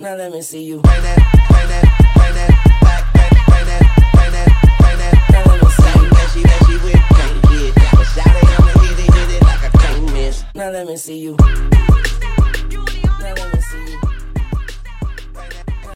Now let me see you. Bring that, bring that, bring that back, bring that, bring that, bring that. Now let me see you. That she with can't get. But shout it, I'ma hit it like I can't miss. Now let me see you.